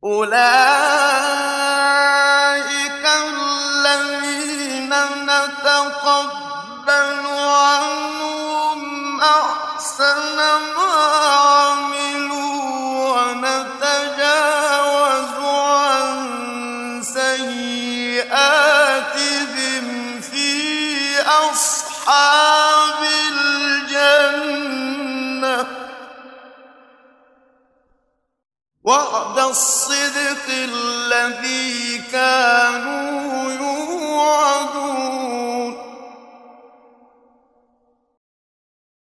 أولئك الذين نتقبل عنهم أحسن ما عملوا ونتجاوز عن سيئاتهم في أصحاب الجنة وعد الصدق الذي كانوا يوعدون